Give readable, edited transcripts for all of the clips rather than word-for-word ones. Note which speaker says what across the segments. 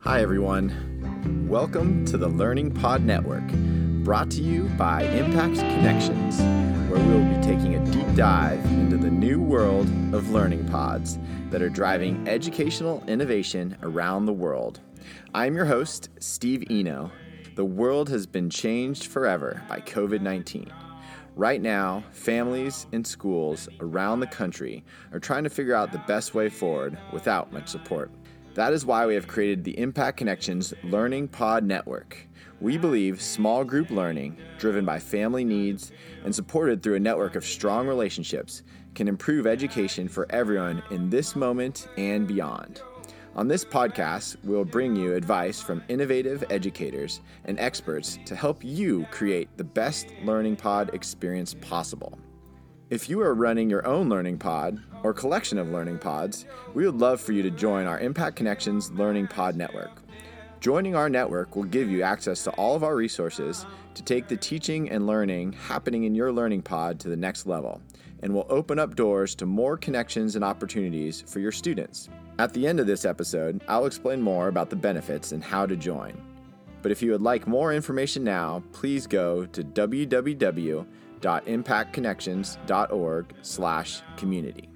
Speaker 1: Hi, everyone. Welcome to the Learning Pod Network, brought to you by Impact Connections, where we will be taking a deep dive into the new world of learning pods that are driving educational innovation around the world. I'm your host, Steve Eno. The world has been changed forever by COVID-19. Right now, families and schools around the country are trying to figure out the best way forward without much support. That is why we have created the Impact Connections Learning Pod Network. We believe small group learning, driven by family needs and supported through a network of strong relationships, can improve education for everyone in this moment and beyond. On this podcast, we'll bring you advice from innovative educators and experts to help you create the best learning pod experience possible. If you are running your own learning pod or collection of learning pods, we would love for you to join our Impact Connections Learning Pod Network. Joining our network will give you access to all of our resources to take the teaching and learning happening in your learning pod to the next level, and will open up doors to more connections and opportunities for your students. At the end of this episode, I'll explain more about the benefits and how to join. But if you would like more information now, please go to www.impactconnections.org/community.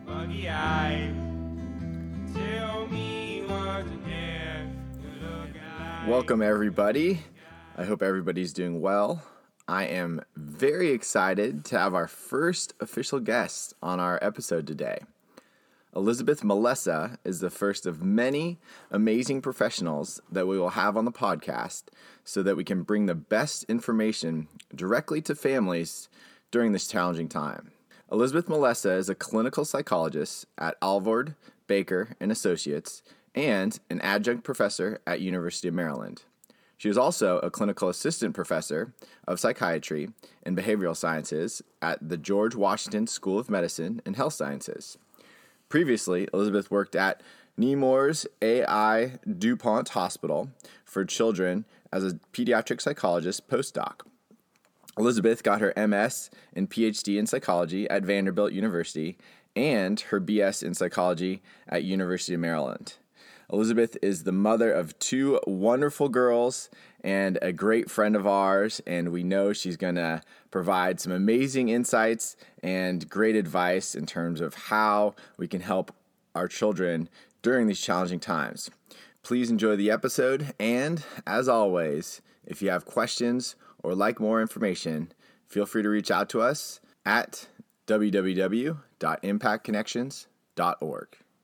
Speaker 1: Welcome, everybody. I hope everybody's doing well. I am very excited to have our first official guest on our episode today. Elizabeth Melessa is the first of many amazing professionals that we will have on the podcast so that we can bring the best information directly to families during this challenging time. Elizabeth Melessa is a clinical psychologist at Alvord, Baker & Associates and an adjunct professor at University of Maryland. She is also a clinical assistant professor of psychiatry and behavioral sciences at the George Washington School of Medicine and Health Sciences. Previously, Elizabeth worked at Nemours A.I. DuPont Hospital for Children as a pediatric psychologist postdoc. Elizabeth got her MS and PhD in psychology at Vanderbilt University and her BS in psychology at University of Maryland. Elizabeth is the mother of two wonderful girls and a great friend of ours, and we know she's going to provide some amazing insights and great advice in terms of how we can help our children during these challenging times. Please enjoy the episode, and as always, if you have questions or like more information, feel free to reach out to us at www.impactconnections.org.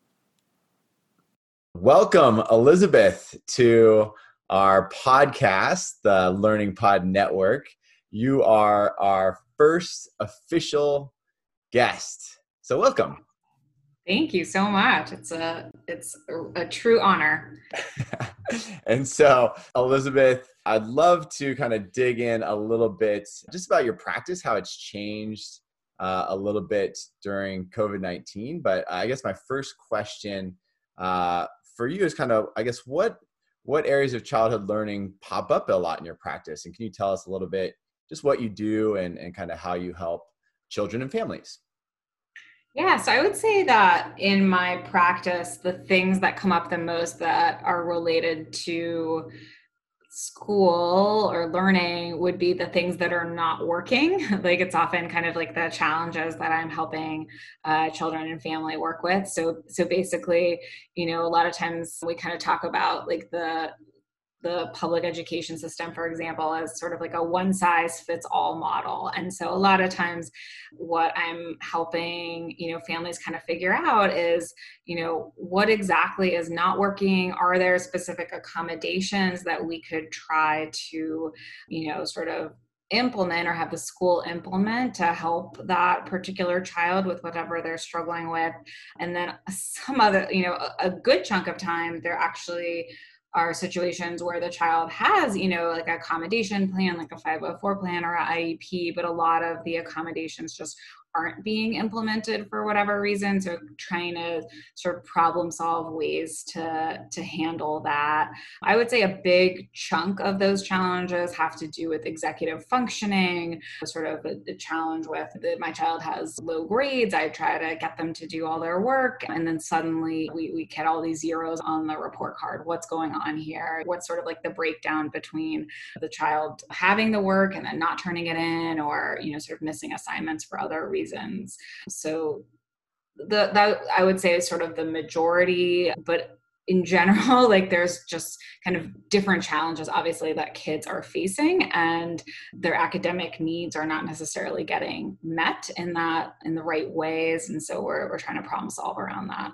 Speaker 1: Welcome, Elizabeth, to our podcast, the Learning Pod Network. You are our first official guest. So welcome.
Speaker 2: Thank you so much. It's a true honor.
Speaker 1: And so, Elizabeth, I'd love to kind of dig in a little bit just about your practice, how it's changed a little bit during COVID-19. But I guess my first question for you is kind of, I guess, what areas of childhood learning pop up a lot in your practice? And can you tell us a little bit just what you do and kind of how you help children and families?
Speaker 2: Yeah, so I would say that in my practice, the things that come up the most that are related to school or learning would be the things that are not working. Like it's often kind of like the challenges that I'm helping children and family work with. So basically, a lot of times we kind of talk about like the public education system, for example, as sort of like a one size fits all model. And so a lot of times what I'm helping, families kind of figure out is, what exactly is not working? Are there specific accommodations that we could try to, sort of implement or have the school implement to help that particular child with whatever they're struggling with? And then some other, a good chunk of time, they're actually are situations where the child has, like an accommodation plan, like a 504 plan or an IEP, but a lot of the accommodations just aren't being implemented for whatever reason. So trying to sort of problem solve ways to handle that. I would say a big chunk of those challenges have to do with executive functioning, sort of a challenge with my child has low grades. I try to get them to do all their work. And then suddenly we get all these zeros on the report card. What's going on here? What's sort of like the breakdown between the child having the work and then not turning it in, or, sort of missing assignments for other reasons. So that I would say is sort of the majority, but in general, like there's just kind of different challenges, obviously, that kids are facing, and their academic needs are not necessarily getting met in the right ways. And so we're trying to problem solve around that.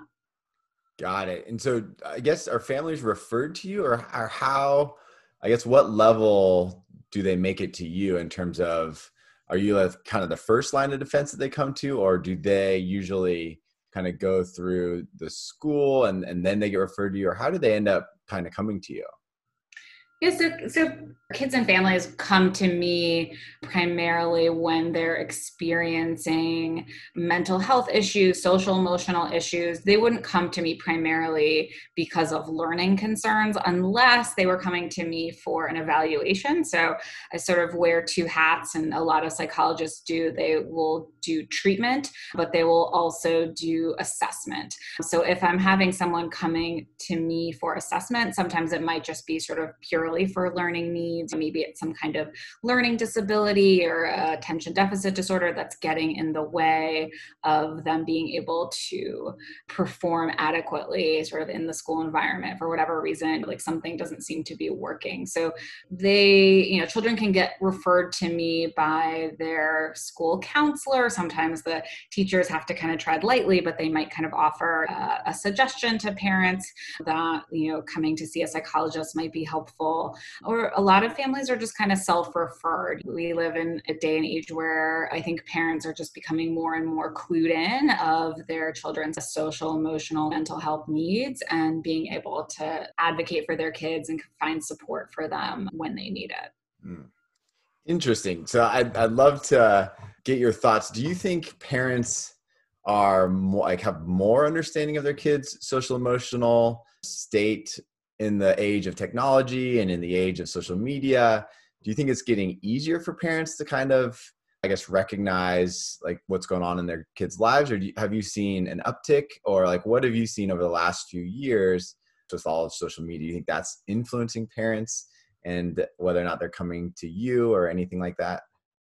Speaker 1: Got it. And so I guess are families referred to you, or how, I guess, what level do they make it to you in terms of, are you kind of the first line of defense that they come to, or do they usually kind of go through the school and then they get referred to you, or how do they end up kind of coming to you?
Speaker 2: Yeah, so kids and families come to me primarily when they're experiencing mental health issues, social emotional issues. They wouldn't come to me primarily because of learning concerns unless they were coming to me for an evaluation. So I sort of wear two hats, and a lot of psychologists do. They will do treatment, but they will also do assessment. So if I'm having someone coming to me for assessment, sometimes it might just be sort of purely for learning needs. Maybe it's some kind of learning disability or attention deficit disorder that's getting in the way of them being able to perform adequately sort of in the school environment for whatever reason, like something doesn't seem to be working. So children can get referred to me by their school counselor. Sometimes the teachers have to kind of tread lightly, but they might kind of offer a suggestion to parents that, coming to see a psychologist might be helpful. Or a lot of families are just kind of self-referred. We live in a day and age where I think parents are just becoming more and more clued in of their children's social, emotional, mental health needs, and being able to advocate for their kids and find support for them when they need it.
Speaker 1: Interesting. So I'd love to get your thoughts. Do you think parents are more, have more understanding of their kids' social emotional state in the age of technology and in the age of social media? Do you think it's getting easier for parents to kind of, I guess, recognize like what's going on in their kids' lives? Or have you seen an uptick, or like what have you seen over the last few years with all of social media? Do you think that's influencing parents and whether or not they're coming to you or anything like that?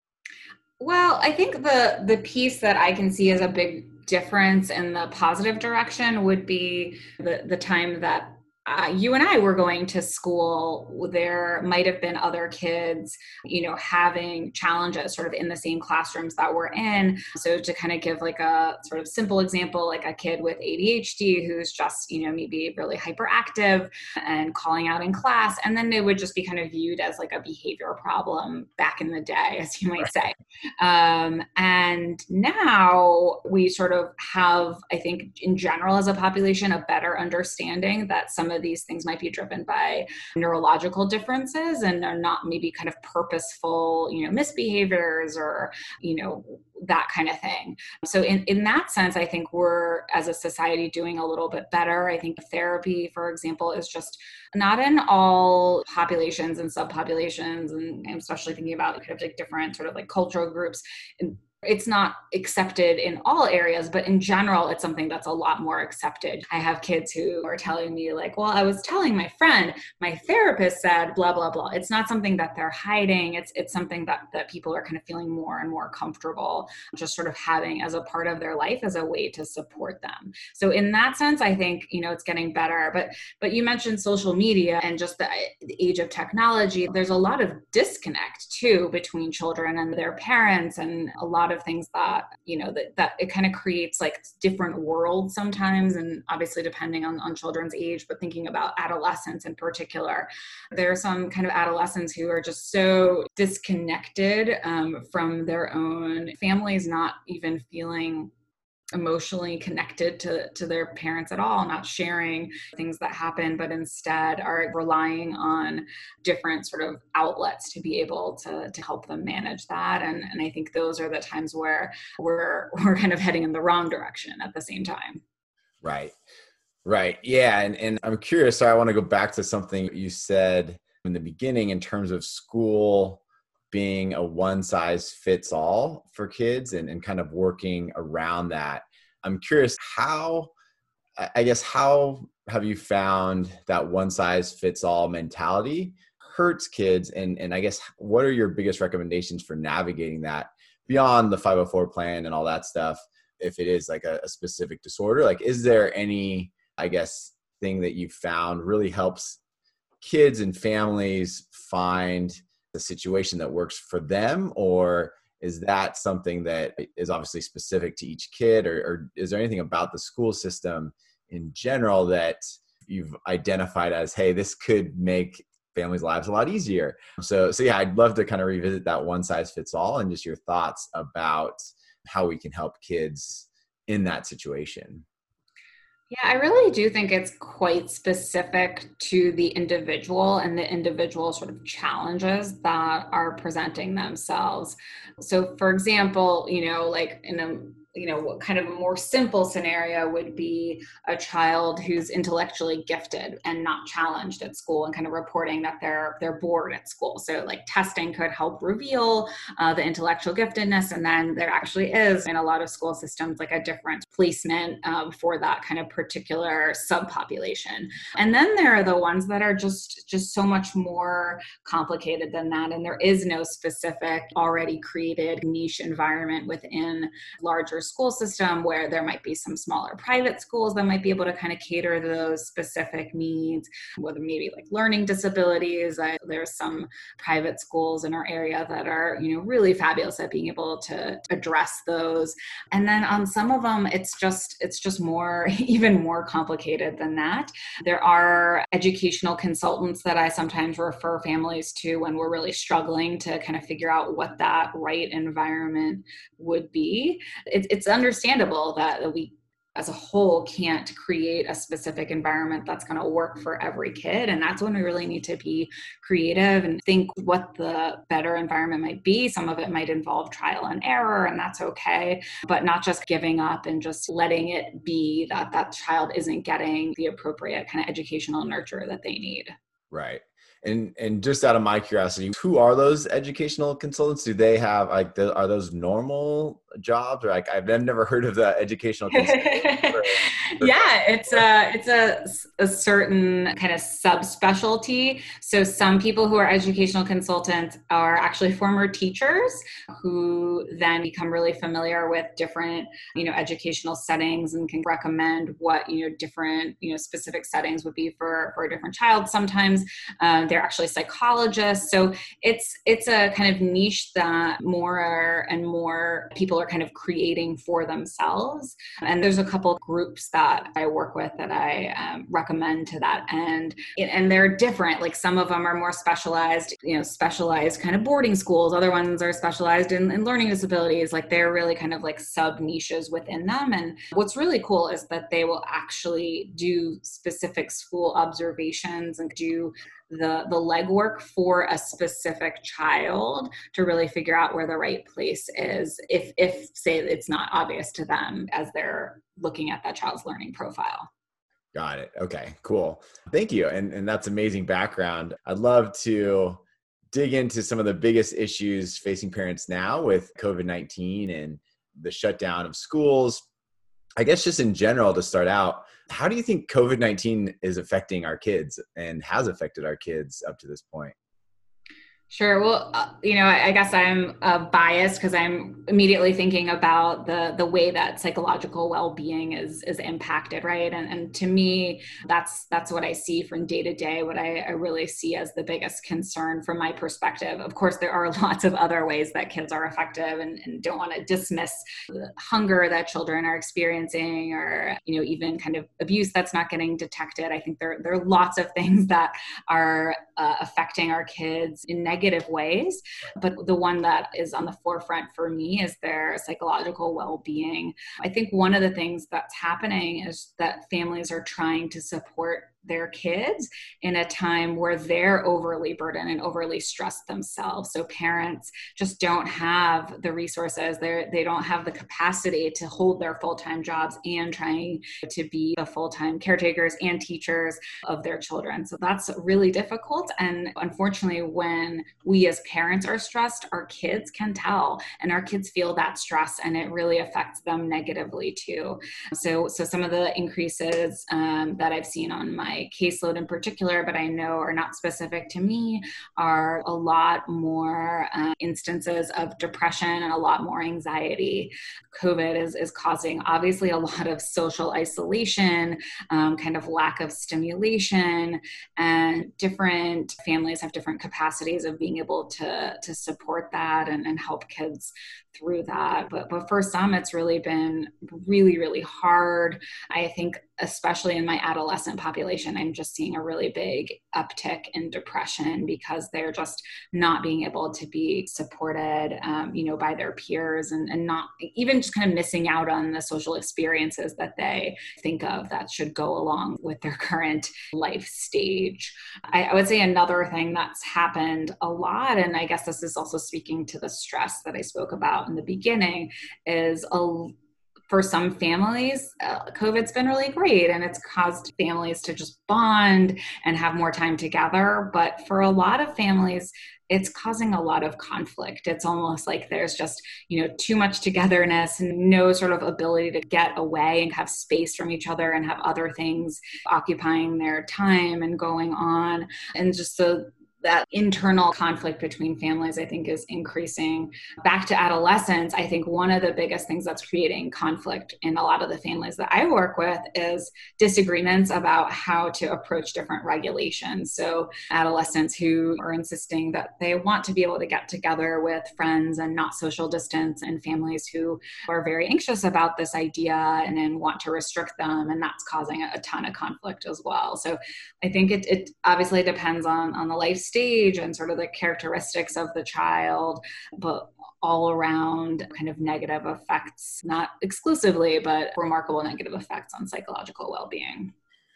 Speaker 2: Well, I think the piece that I can see as a big difference in the positive direction would be the time that you and I were going to school. There might have been other kids, having challenges sort of in the same classrooms that we're in. So to kind of give like a sort of simple example, like a kid with ADHD who's just, maybe really hyperactive and calling out in class, and then they would just be kind of viewed as like a behavior problem back in the day, as you might say. And now we sort of have, I think, in general as a population, a better understanding that some of these things might be driven by neurological differences and are not maybe kind of purposeful, misbehaviors or, that kind of thing. So in that sense, I think we're as a society doing a little bit better. I think therapy, for example, is just not in all populations and subpopulations, and especially thinking about kind of like different sort of like cultural groups. It's not accepted in all areas, but in general, it's something that's a lot more accepted. I have kids who are telling me like, well, I was telling my friend, my therapist said, blah, blah, blah. It's not something that they're hiding. It's something that people are kind of feeling more and more comfortable just sort of having as a part of their life as a way to support them. So in that sense, I think, it's getting better. But you mentioned social media and just the age of technology. There's a lot of disconnect too between children and their parents, and a lot of things that, that it kind of creates like different worlds sometimes. And obviously depending on children's age, but thinking about adolescents in particular, there are some kind of adolescents who are just so disconnected from their own families, not even feeling emotionally connected to their parents at all, not sharing things that happen, but instead are relying on different sort of outlets to be able to help them manage that. And I think those are the times where we're kind of heading in the wrong direction at the same time.
Speaker 1: Right. Right. Yeah. And I'm curious. So I want to go back to something you said in the beginning in terms of school being a one size fits all for kids and kind of working around that. I'm curious I guess, how have you found that one size fits all mentality hurts kids? And I guess, what are your biggest recommendations for navigating that beyond the 504 plan and all that stuff? If it is like a specific disorder, like, is there any, I guess, thing that you found really helps kids and families find the situation that works for them? Or is that something that is obviously specific to each kid? Or is there anything about the school system in general that you've identified as, hey, this could make families' lives a lot easier? So yeah, I'd love to kind of revisit that one size fits all and just your thoughts about how we can help kids in that situation.
Speaker 2: Yeah, I really do think it's quite specific to the individual and the individual sort of challenges that are presenting themselves. So, for example, like in a what kind of a more simple scenario would be a child who's intellectually gifted and not challenged at school and kind of reporting that they're bored at school. So like testing could help reveal the intellectual giftedness, and then there actually is in a lot of school systems like a different placement for that kind of particular subpopulation. And then there are the ones that are just so much more complicated than that, and there is no specific already created niche environment within larger school system where there might be some smaller private schools that might be able to kind of cater to those specific needs, whether maybe like learning disabilities. There's some private schools in our area that are, really fabulous at being able to address those. And then on some of them, it's just more, even more complicated than that. There are educational consultants that I sometimes refer families to when we're really struggling to kind of figure out what that right environment would be. It's understandable that we as a whole can't create a specific environment that's going to work for every kid. And that's when we really need to be creative and think what the better environment might be. Some of it might involve trial and error, and that's okay, but not just giving up and just letting it be that that child isn't getting the appropriate kind of educational nurture that they need.
Speaker 1: Right. And just out of my curiosity, who are those educational consultants? Do they have are those normal jobs, or like I've never heard of the educational consultant?
Speaker 2: Yeah, it's a certain kind of subspecialty. So some people who are educational consultants are actually former teachers who then become really familiar with different, educational settings and can recommend what, different, specific settings would be for a different child. Sometimes they're actually psychologists. So it's a kind of niche that more and more people are kind of creating for themselves. And there's a couple of groups that I work with that I recommend to that end. And they're different. Like some of them are more specialized, specialized kind of boarding schools. Other ones are specialized in learning disabilities. Like they're really kind of like sub niches within them. And what's really cool is that they will actually do specific school observations and do the legwork for a specific child to really figure out where the right place is if say it's not obvious to them as they're looking at that child's learning profile.
Speaker 1: Got it. Okay, cool. Thank you. And that's amazing background. I'd love to dig into some of the biggest issues facing parents now with COVID-19 and the shutdown of schools. I guess just in general to start out, how do you think COVID-19 is affecting our kids and has affected our kids up to this point?
Speaker 2: Sure. Well, I guess I'm biased because I'm immediately thinking about the way that psychological well-being is impacted, right? And to me, that's what I see from day to day. What I really see as the biggest concern from my perspective. Of course, there are lots of other ways that kids are effective, and don't want to dismiss the hunger that children are experiencing, or even kind of abuse that's not getting detected. I think there are lots of things that are affecting our kids in negative negative ways. But the one that is on the forefront for me is their psychological well-being. I think one of the things that's happening is that families are trying to support their kids in a time where they're overly burdened and overly stressed themselves. So parents just don't have the resources, they don't have the capacity to hold their full-time jobs and trying to be the full-time caretakers and teachers of their children. So that's really difficult. And unfortunately, when we as parents are stressed, our kids can tell, and our kids feel that stress, and it really affects them negatively too. So some of the increases that I've seen on my caseload in particular, but I know are not specific to me, are a lot more instances of depression and a lot more anxiety. COVID is causing obviously a lot of social isolation, kind of lack of stimulation, and different families have different capacities of being able to support that and help kids through that. But for some, it's really been really, really hard. I think especially in my adolescent population, I'm just seeing a really big uptick in depression because they're just not being able to be supported, by their peers and not even just kind of missing out on the social experiences that they think of that should go along with their current life stage. I would say another thing that's happened a lot, and I guess this is also speaking to the stress that I spoke about in the beginning, is for some families, COVID's been really great and it's caused families to just bond and have more time together. But for a lot of families, it's causing a lot of conflict. It's almost like there's just, too much togetherness and no sort of ability to get away and have space from each other and have other things occupying their time and going on. And just that internal conflict between families, I think, is increasing. Back to adolescence, I think one of the biggest things that's creating conflict in a lot of the families that I work with is disagreements about how to approach different regulations. So adolescents who are insisting that they want to be able to get together with friends and not social distance, and families who are very anxious about this idea and then want to restrict them. And that's causing a ton of conflict as well. So I think it obviously depends on the life stage and sort of the characteristics of the child, but all around kind of negative effects, not exclusively, but remarkable negative effects on psychological well-being.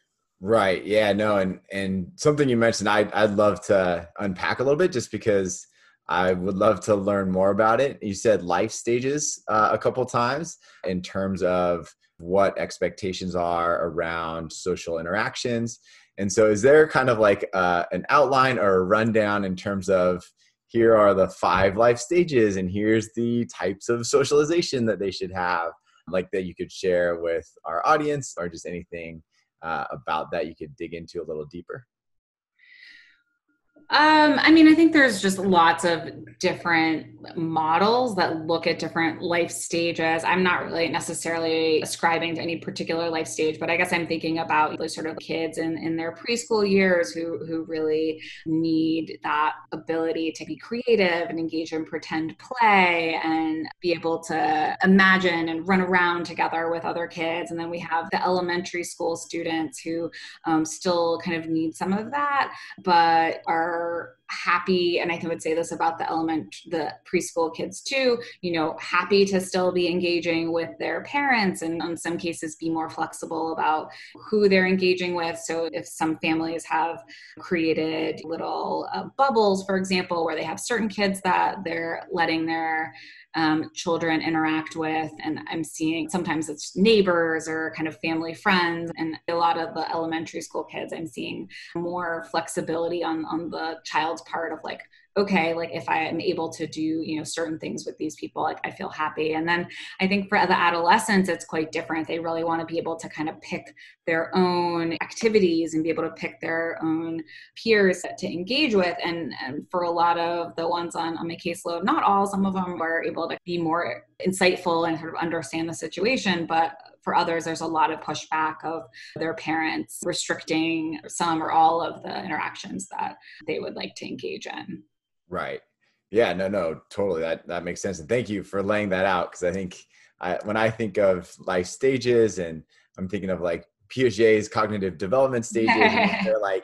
Speaker 1: Right. Yeah, no. And something you mentioned, I'd love to unpack a little bit just because I would love to learn more about it. You said life stages a couple times in terms of what expectations are around social interactions. And so is there kind of like an outline or a rundown in terms of here are the 5 life stages and here's the types of socialization that they should have, like that you could share with our audience, or just anything about that you could dig into a little deeper?
Speaker 2: I think there's just lots of different models that look at different life stages. I'm not really necessarily ascribing to any particular life stage, but I guess I'm thinking about those sort of kids in their preschool years who really need that ability to be creative and engage in pretend play and be able to imagine and run around together with other kids. And then we have the elementary school students who still kind of need some of that, but are happy, and I would say this about the preschool kids too, happy to still be engaging with their parents, and in some cases be more flexible about who they're engaging with. So if some families have created little bubbles, for example, where they have certain kids that they're letting their children interact with, and I'm seeing sometimes it's neighbors or kind of family friends, and a lot of the elementary school kids, I'm seeing more flexibility on the child's part of like, okay, like if I am able to do, certain things with these people, like I feel happy. And then I think for the adolescents, it's quite different. They really want to be able to kind of pick their own activities and be able to pick their own peers to engage with. And for a lot of the ones on my caseload, not all, some of them are able to be more insightful and sort of understand the situation, but for others, there's a lot of pushback of their parents restricting some or all of the interactions that they would like to engage in.
Speaker 1: Right. Yeah, no, totally. That makes sense. And thank you for laying that out. Cause I think when I think of life stages, and I'm thinking of like Piaget's cognitive development stages, and they're like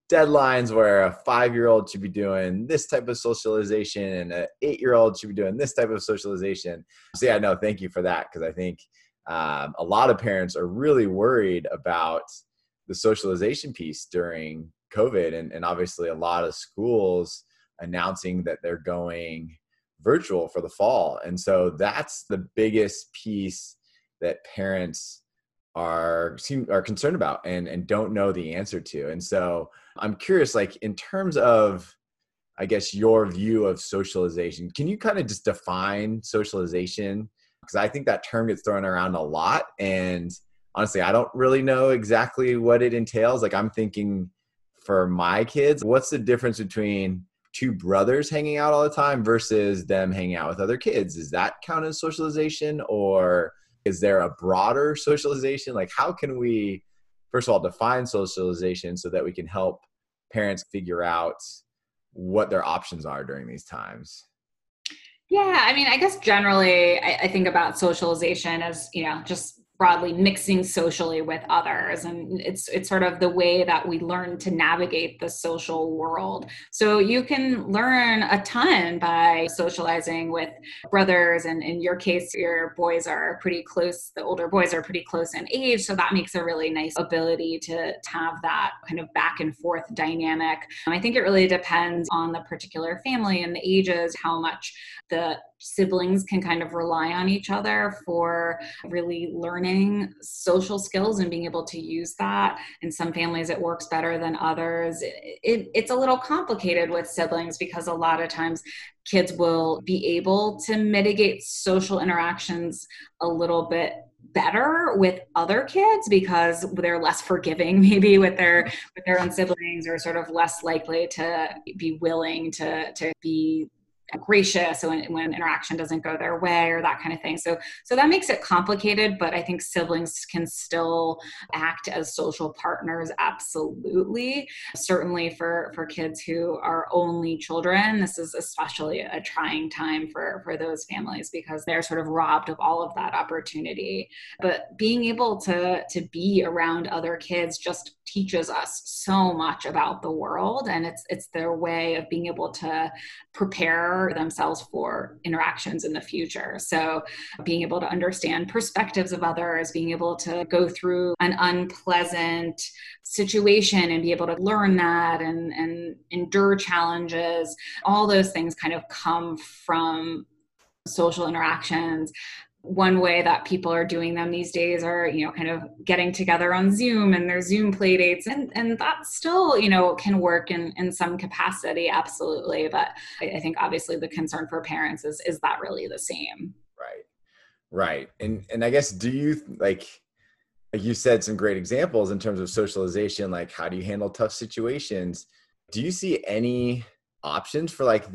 Speaker 1: deadlines where a 5-year-old should be doing this type of socialization and an 8-year-old should be doing this type of socialization. So yeah, no, thank you for that. Cause I think a lot of parents are really worried about the socialization piece during COVID. And obviously a lot of schools announcing that they're going virtual for the fall. And so that's the biggest piece that parents are concerned about and don't know the answer to. And so I'm curious, like in terms of, I guess, your view of socialization, can you kind of just define socialization? Because I think that term gets thrown around a lot. And honestly, I don't really know exactly what it entails. Like I'm thinking for my kids, what's the difference between two brothers hanging out all the time versus them hanging out with other kids? Does that count as socialization, or is there a broader socialization? Like how can we, first of all, define socialization so that we can help parents figure out what their options are during these times?
Speaker 2: Yeah, I mean, I guess generally I think about socialization as, just broadly mixing socially with others. And it's sort of the way that we learn to navigate the social world. So you can learn a ton by socializing with brothers. And in your case, your boys are pretty close, the older boys are pretty close in age. So that makes a really nice ability to have that kind of back and forth dynamic. I think it really depends on the particular family and the ages, how much the siblings can kind of rely on each other for really learning social skills and being able to use that. In some families, it works better than others. It's a little complicated with siblings because a lot of times kids will be able to mitigate social interactions a little bit better with other kids because they're less forgiving maybe with their own siblings, or sort of less likely to be willing to be gracious when interaction doesn't go their way or that kind of thing. So that makes it complicated, but I think siblings can still act as social partners. Absolutely. Certainly for kids who are only children, this is especially a trying time for those families because they're sort of robbed of all of that opportunity. But being able to be around other kids just teaches us so much about the world, and it's their way of being able to prepare themselves for interactions in the future. So being able to understand perspectives of others, being able to go through an unpleasant situation and be able to learn that and endure challenges, all those things kind of come from social interactions. One way that people are doing them these days are, kind of getting together on Zoom and their Zoom play dates. And that still, can work in some capacity. Absolutely. But I think obviously the concern for parents is that really the same?
Speaker 1: Right. Right. And I guess, do you like you said some great examples in terms of socialization, like how do you handle tough situations? Do you see any options for like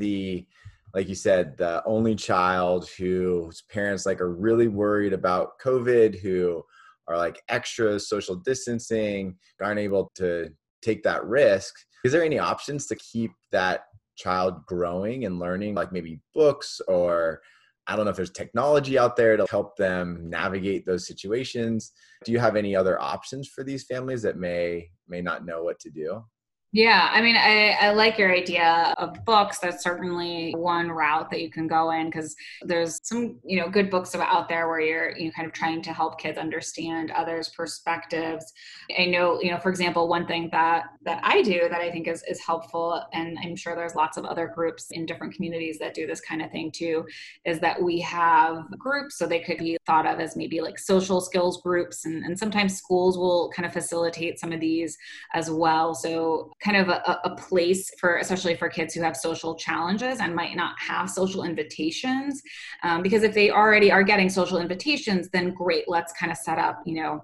Speaker 1: you said, the only child whose parents like are really worried about COVID, who are like extra social distancing, aren't able to take that risk? Is there any options to keep that child growing and learning, like maybe books, or I don't know if there's technology out there to help them navigate those situations? Do you have any other options for these families that may not know what to do?
Speaker 2: Yeah, I mean, I like your idea of books. That's certainly one route that you can go in because there's some, good books out there where you're, kind of trying to help kids understand others' perspectives. I know, for example, one thing that I do that I think is helpful, and I'm sure there's lots of other groups in different communities that do this kind of thing too, is that we have groups, so they could be thought of as maybe like social skills groups, and sometimes schools will kind of facilitate some of these as well. So kind of a place for, especially for kids who have social challenges and might not have social invitations. Because if they already are getting social invitations, then great, let's kind of set up,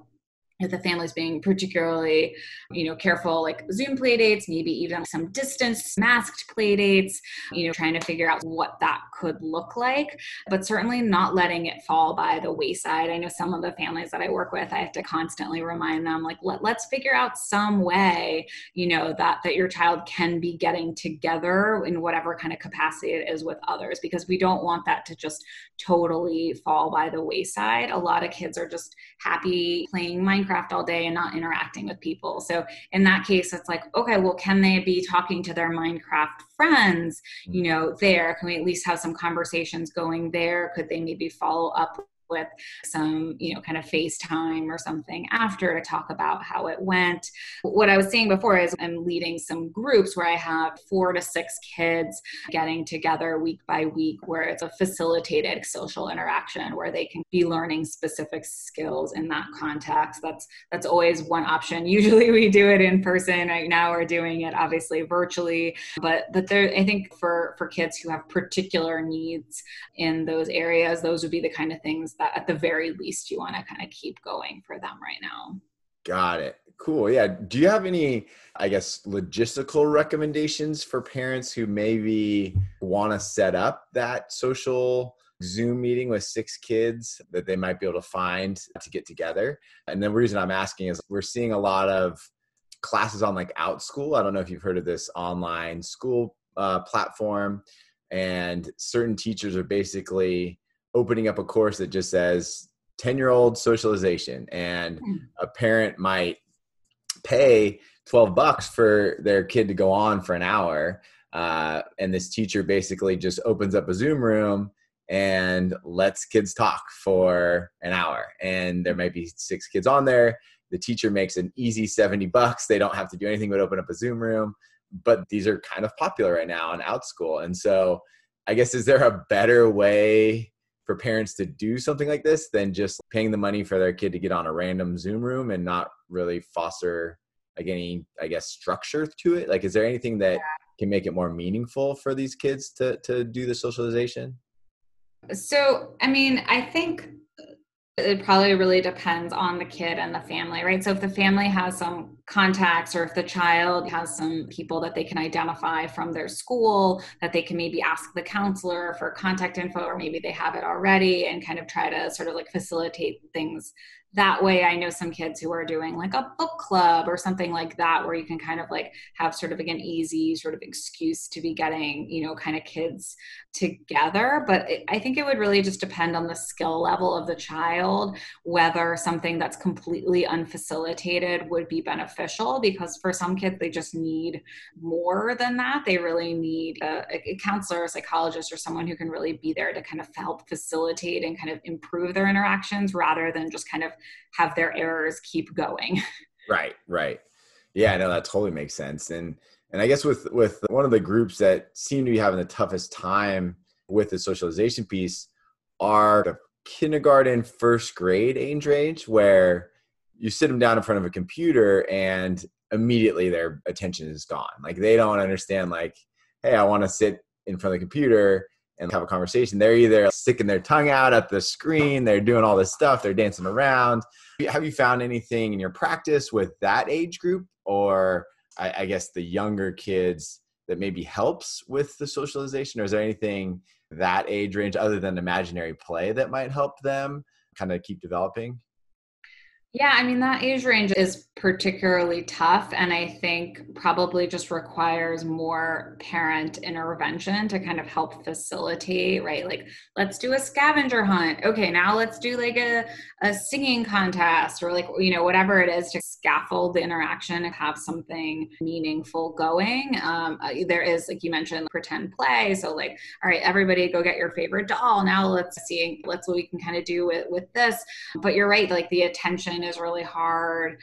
Speaker 2: if the family's being particularly, careful, like Zoom play dates, maybe even some distance masked play dates, trying to figure out what that could look like, but certainly not letting it fall by the wayside. I know some of the families that I work with, I have to constantly remind them, like, let's figure out some way, that your child can be getting together in whatever kind of capacity it is with others, because we don't want that to just totally fall by the wayside. A lot of kids are just happy playing Minecraft Minecraft all day and not interacting with people. So in that case, it's like, okay, well, can they be talking to their Minecraft friends, there? Can we at least have some conversations going there? Could they maybe follow up with some, kind of FaceTime or something after to talk about how it went? What I was saying before is I'm leading some groups where I have 4 to 6 kids getting together week by week, where it's a facilitated social interaction where they can be learning specific skills in that context. That's always one option. Usually we do it in person. Right now we're doing it obviously virtually, but there, I think for kids who have particular needs in those areas, those would be the kind of things that at the very least you want to kind of keep going for them right now.
Speaker 1: Got it. Cool. Yeah. Do you have any, I guess, logistical recommendations for parents who maybe want to set up that social Zoom meeting with 6 kids that they might be able to find to get together? And the reason I'm asking is we're seeing a lot of classes on like OutSchool. I don't know if you've heard of this online school platform, and certain teachers are basically opening up a course that just says 10-year-old socialization, and a parent might pay $12 for their kid to go on for an hour. And this teacher basically just opens up a Zoom room and lets kids talk for an hour. And there might be 6 kids on there. The teacher makes an easy $70. They don't have to do anything but open up a Zoom room. But these are kind of popular right now on OutSchool. And so I guess, is there a better way for parents to do something like this than just paying the money for their kid to get on a random Zoom room and not really foster like any, I guess, structure to it? Like, is there anything that can make it more meaningful for these kids to do the socialization?
Speaker 2: So, I mean, I think it probably really depends on the kid and the family, right? So if the family has some contacts, or if the child has some people that they can identify from their school that they can maybe ask the counselor for contact info, or maybe they have it already, and kind of try to sort of like facilitate things that way. I know some kids who are doing like a book club or something like that, where you can kind of like have sort of like an easy sort of excuse to be getting, kind of kids together. But I think it would really just depend on the skill level of the child, whether something that's completely unfacilitated would be beneficial, because for some kids, they just need more than that. They really need a counselor, a psychologist, or someone who can really be there to kind of help facilitate and kind of improve their interactions, rather than just kind of have their errors keep going.
Speaker 1: Right. Yeah, no, that totally makes sense. And I guess with one of the groups that seem to be having the toughest time with the socialization piece are the kindergarten, first grade age range, where you sit them down in front of a computer and immediately their attention is gone. Like, they don't understand, like, hey, I want to sit in front of the computer and have a conversation. They're either sticking their tongue out at the screen, they're doing all this stuff, they're dancing around. Have you found anything in your practice with that age group, or I guess the younger kids, that maybe helps with the socialization? Or is there anything that age range other than imaginary play that might help them kind of keep developing?
Speaker 2: Yeah, I mean, that age range is particularly tough, and I think probably just requires more parent intervention to kind of help facilitate, right? Like, let's do a scavenger hunt. Okay, now let's do like a singing contest, or like, whatever it is to scaffold the interaction and have something meaningful going. There is, like you mentioned, pretend play. So like, all right, everybody go get your favorite doll. Now let's see, what we can kind of do with this. But you're right, like the attention is really hard.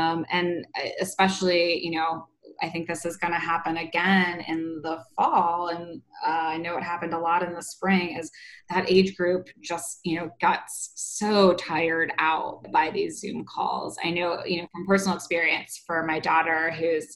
Speaker 2: And especially, I think this is going to happen again in the fall. And I know it happened a lot in the spring, is that age group just, got so tired out by these Zoom calls. I know, from personal experience for my daughter, who's,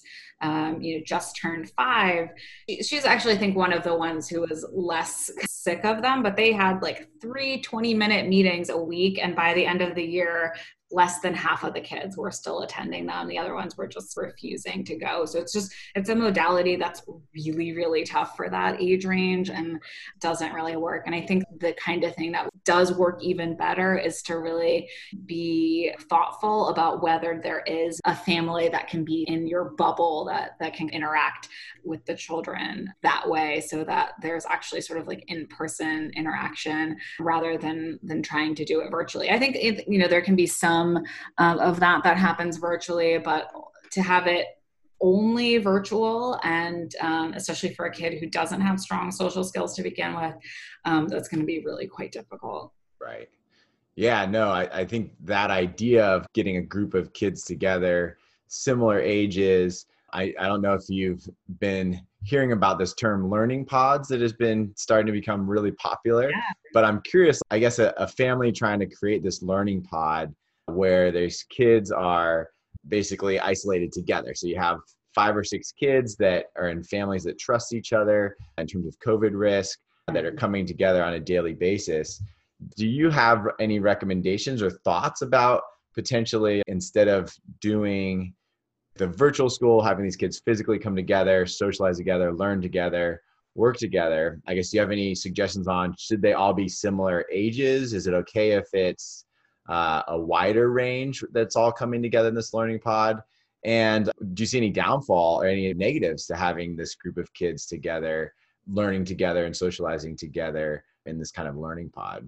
Speaker 2: just turned 5. She's actually, I think, one of the ones who was less sick of them, but they had like 3 20-minute meetings a week. And by the end of the year, less than half of the kids were still attending them. The other ones were just refusing to go. So it's a modality that's really, really tough for that age range and doesn't really work. And I think the kind of thing that does work even better is to really be thoughtful about whether there is a family that can be in your bubble that can interact with the children that way, so that there's actually sort of like in-person interaction rather than trying to do it virtually. I think there can be some of that happens virtually, but to have it only virtual, and especially for a kid who doesn't have strong social skills to begin with, that's going to be really quite difficult.
Speaker 1: Right. Yeah, no, I think that idea of getting a group of kids together, similar ages, I don't know if you've been hearing about this term learning pods that has been starting to become really popular, but I'm curious, I guess a family trying to create this learning pod where there's kids are basically isolated together. So you have 5 or 6 kids that are in families that trust each other in terms of COVID risk, that are coming together on a daily basis. Do you have any recommendations or thoughts about potentially, instead of doing the virtual school, having these kids physically come together, socialize together, learn together, work together? I guess, do you have any suggestions on, should they all be similar ages? Is it okay if it's a wider range that's all coming together in this learning pod? And do you see any downfall or any negatives to having this group of kids together, learning together and socializing together in this kind of learning pod?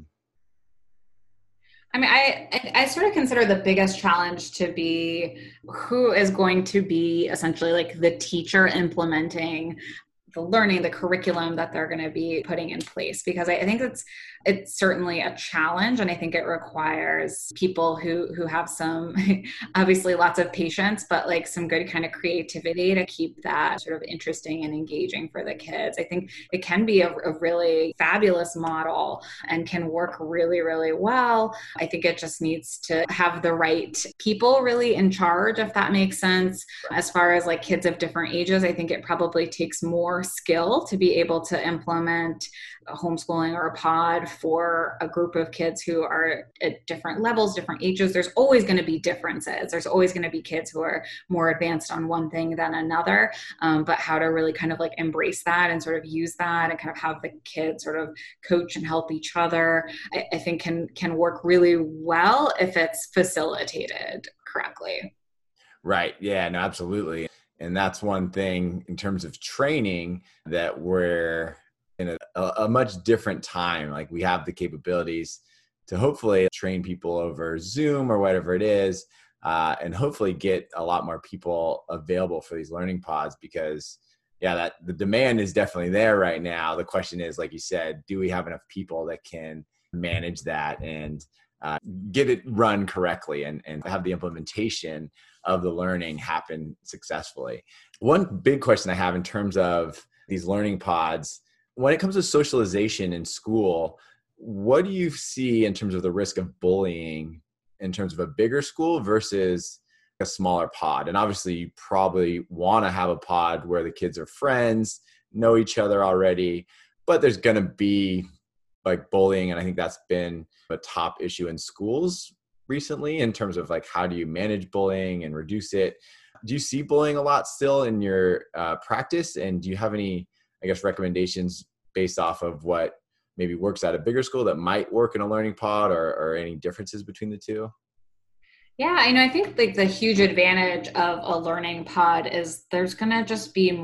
Speaker 2: I mean, I sort of consider the biggest challenge to be who is going to be essentially like the teacher implementing the learning, the curriculum that they're going to be putting in place, because I think it's certainly a challenge, and I think it requires people who have some obviously lots of patience, but like some good kind of creativity to keep that sort of interesting and engaging for the kids. I think it can be a really fabulous model and can work really, really well. I think it just needs to have the right people really in charge, if that makes sense. As far as like kids of different ages, I think it probably takes more skill to be able to implement a homeschooling or a pod for a group of kids who are at different levels, different ages. There's always going to be differences. There's always going to be kids who are more advanced on one thing than another, but how to really kind of like embrace that and sort of use that and kind of have the kids sort of coach and help each other, I think can work really well if it's facilitated correctly.
Speaker 1: Right. Yeah, no, absolutely. And that's one thing in terms of training, that we're in a much different time. Like, we have the capabilities to hopefully train people over Zoom or whatever it is, and hopefully get a lot more people available for these learning pods, because that the demand is definitely there right now. The question is, like you said, do we have enough people that can manage that and get it run correctly and have the implementation of the learning happen successfully? One big question I have in terms of these learning pods, when it comes to socialization in school, what do you see in terms of the risk of bullying in terms of a bigger school versus a smaller pod? And obviously you probably want to have a pod where the kids are friends, know each other already, but there's going to be like bullying. And I think that's been a top issue in schools recently in terms of like, how do you manage bullying and reduce it? Do you see bullying a lot still in your practice? And do you have any, I guess, recommendations based off of what maybe works at a bigger school that might work in a learning pod, or any differences between the two?
Speaker 2: Yeah, I think like the huge advantage of a learning pod is there's going to just be,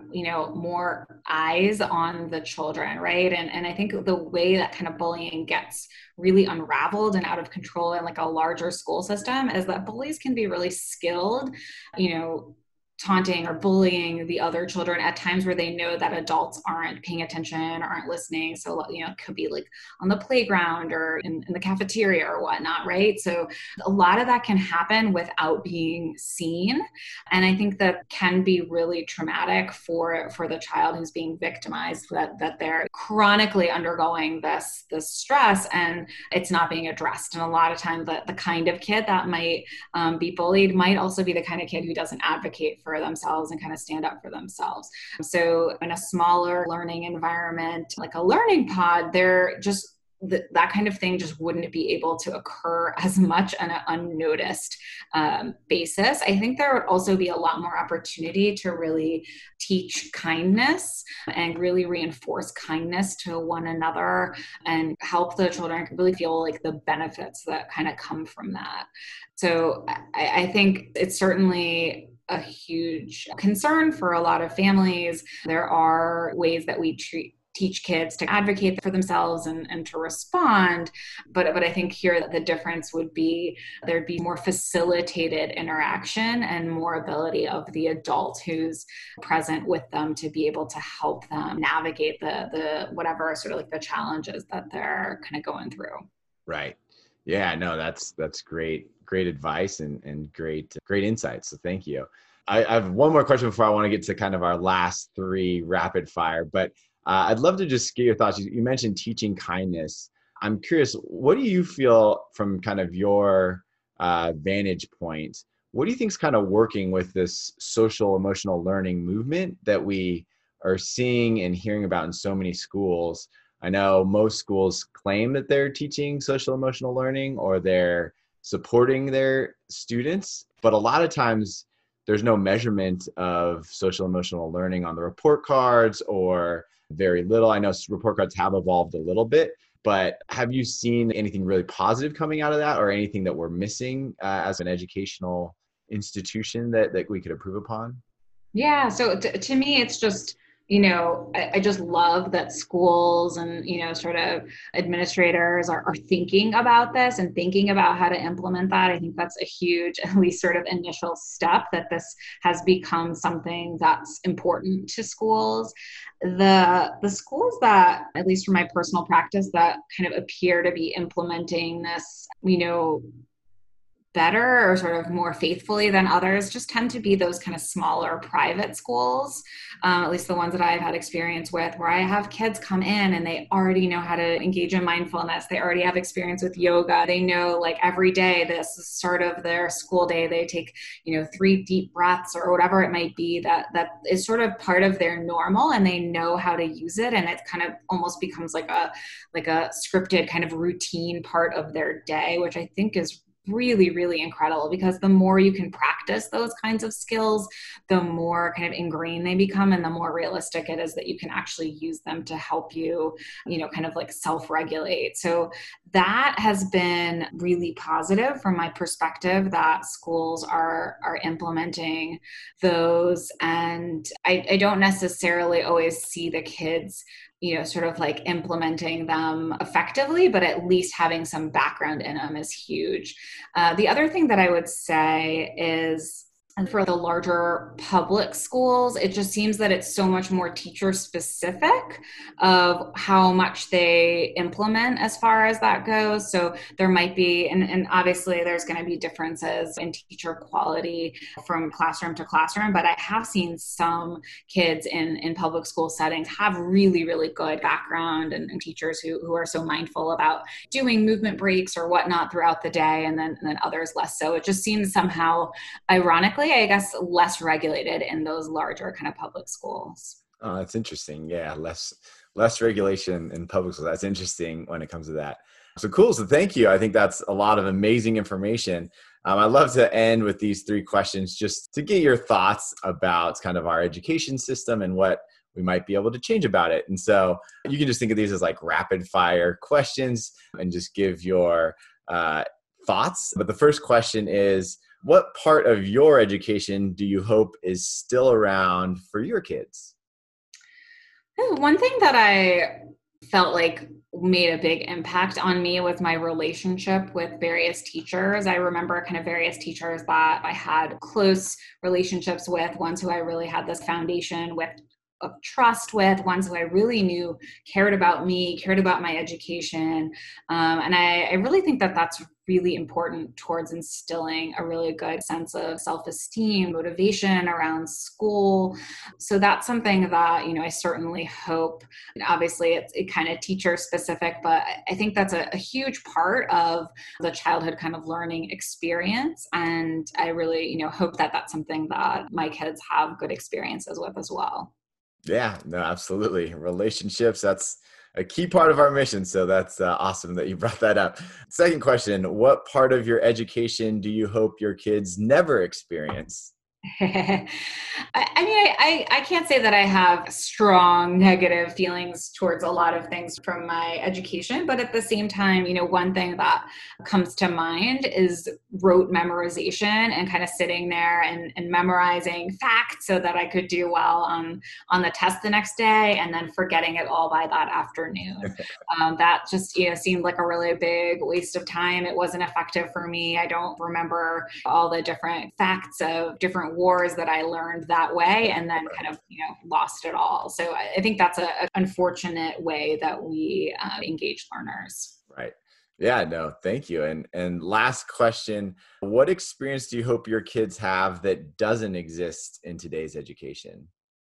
Speaker 2: more eyes on the children, right? And I think the way that kind of bullying gets really unraveled and out of control in like a larger school system is that bullies can be really skilled, taunting or bullying the other children at times where they know that adults aren't paying attention, aren't listening. So, it could be like on the playground or in the cafeteria or whatnot, right? So a lot of that can happen without being seen. And I think that can be really traumatic for the child who's being victimized, that they're chronically undergoing this stress and it's not being addressed. And a lot of times the kind of kid that might be bullied might also be the kind of kid who doesn't advocate for themselves and kind of stand up for themselves. So in a smaller learning environment, like a learning pod, they're just that kind of thing just wouldn't be able to occur as much on an unnoticed basis. I think there would also be a lot more opportunity to really teach kindness and really reinforce kindness to one another and help the children really feel like the benefits that kind of come from that. So I think it's certainly a huge concern for a lot of families. There are ways that we teach kids to advocate for themselves and to respond. But I think here that the difference would be there'd be more facilitated interaction and more ability of the adult who's present with them to be able to help them navigate the whatever sort of like the challenges that they're kind of going through.
Speaker 1: Right. Yeah, no, that's great advice and great insights. So thank you. I have one more question before I want to get to kind of our last three rapid fire, but I'd love to just get your thoughts. You mentioned teaching kindness. I'm curious, what do you feel from kind of your vantage point? What do you think is kind of working with this social emotional learning movement that we are seeing and hearing about in so many schools? I know most schools claim that they're teaching social emotional learning or they're supporting their students, but a lot of times there's no measurement of social emotional learning on the report cards or very little. I know report cards have evolved a little bit, but have you seen anything really positive coming out of that or anything that we're missing as an educational institution that we could improve upon?
Speaker 2: Yeah. So to me, it's just, I just love that schools and, sort of administrators are thinking about this and thinking about how to implement that. I think that's a huge, at least sort of initial step that this has become something that's important to schools. The schools that, at least from my personal practice, that kind of appear to be implementing this, better or sort of more faithfully than others just tend to be those kind of smaller private schools, at least the ones that I've had experience with, where I have kids come in and they already know how to engage in mindfulness. They already have experience with yoga. They know like every day, this is sort of their school day, they take, 3 deep breaths or whatever it might be that is sort of part of their normal and they know how to use it. And it kind of almost becomes like a scripted kind of routine part of their day, which I think is really, really incredible because the more you can practice those kinds of skills, the more kind of ingrained they become and the more realistic it is that you can actually use them to help you, kind of like self-regulate. So that has been really positive from my perspective that schools are implementing those. And I don't necessarily always see the kids sort of like implementing them effectively, but at least having some background in them is huge. The other thing that I would say is, and for the larger public schools, it just seems that it's so much more teacher specific of how much they implement as far as that goes. So there might be, and obviously there's going to be differences in teacher quality from classroom to classroom, but I have seen some kids in public school settings have really, really good background and teachers who are so mindful about doing movement breaks or whatnot throughout the day, and then others less so. It just seems somehow, ironically, I guess, less regulated in those larger kind of public schools.
Speaker 1: Oh, that's interesting. Yeah, less regulation in public schools. That's interesting when it comes to that. So cool. So thank you. I think that's a lot of amazing information. I'd love to end with these 3 questions just to get your thoughts about kind of our education system and what we might be able to change about it. And so you can just think of these as like rapid fire questions and just give your thoughts. But the first question is, what part of your education do you hope is still around for your kids?
Speaker 2: One thing that I felt like made a big impact on me was my relationship with various teachers. I remember kind of various teachers that I had close relationships with, ones who I really had this foundation with of trust with, ones who I really knew cared about me, cared about my education. And I really think that that's really important towards instilling a really good sense of self-esteem, motivation around school. So that's something that, I certainly hope, obviously it kind of teacher specific, but I think that's a huge part of the childhood kind of learning experience. And I really, hope that that's something that my kids have good experiences with as well.
Speaker 1: Yeah, no, absolutely. Relationships, that's a key part of our mission. So that's awesome that you brought that up. Second question, what part of your education do you hope your kids never experience?
Speaker 2: I can't say that I have strong negative feelings towards a lot of things from my education, but at the same time, one thing that comes to mind is rote memorization and kind of sitting there and memorizing facts so that I could do well on the test the next day and then forgetting it all by that afternoon. That just seemed like a really big waste of time. It wasn't effective for me. I don't remember all the different facts of different wars that I learned that way and then kind of lost it all. So I think that's an unfortunate way that we engage learners.
Speaker 1: Right. Yeah, no, thank you. And last question, what experience do you hope your kids have that doesn't exist in today's education?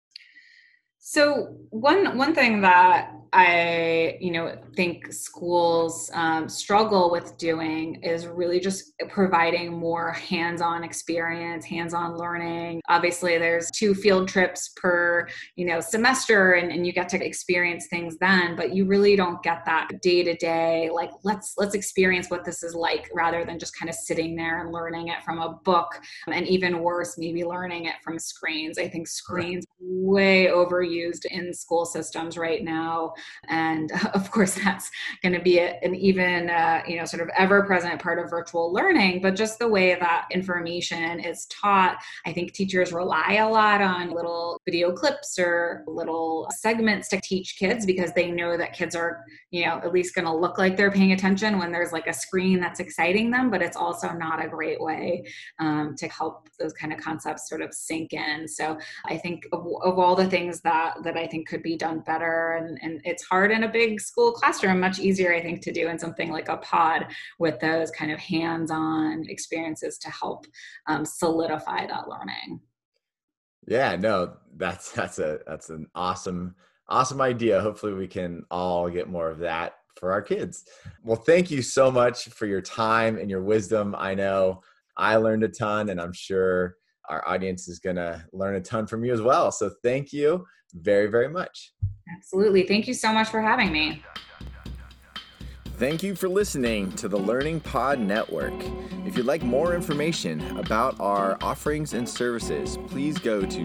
Speaker 2: So one thing that I think schools struggle with doing is really just providing more hands-on experience, hands-on learning. Obviously, there's 2 field trips per semester, and you get to experience things then, but you really don't get that day-to-day. Like let's experience what this is like, rather than just kind of sitting there and learning it from a book, and even worse, maybe learning it from screens. I think screens way overused in school systems right now. And of course, that's going to be an even, sort of ever-present part of virtual learning, but just the way that information is taught. I think teachers rely a lot on little video clips or little segments to teach kids because they know that kids are, at least going to look like they're paying attention when there's like a screen that's exciting them, but it's also not a great way to help those kind of concepts sort of sink in. So I think of all the things that I think could be done better, and it's hard in a big school classroom, much easier I think to do in something like a pod with those kind of hands-on experiences to help solidify that learning.
Speaker 1: Yeah, no, that's an awesome idea. Hopefully we can all get more of that for our kids. Well, thank you so much for your time and your wisdom. I know I learned a ton, and I'm sure our audience is going to learn a ton from you as well. So thank you very, very much.
Speaker 2: Absolutely. Thank you so much for having me.
Speaker 1: Thank you for listening to the Learning Pod Network. If you'd like more information about our offerings and services, please go to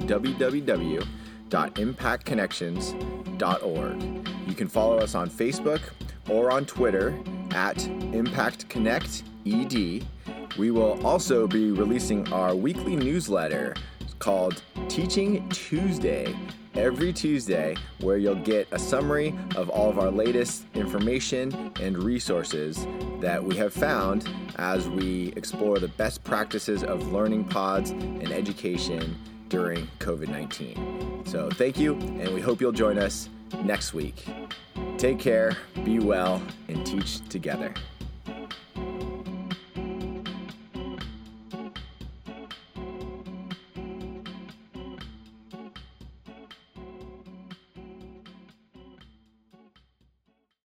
Speaker 1: www.impactconnections.org. You can follow us on Facebook or on Twitter at ImpactConnectED. We will also be releasing our weekly newsletter called Teaching Tuesday every Tuesday, where you'll get a summary of all of our latest information and resources that we have found as we explore the best practices of learning pods and education during COVID-19. So thank you, and we hope you'll join us next week. Take care, be well, and teach together.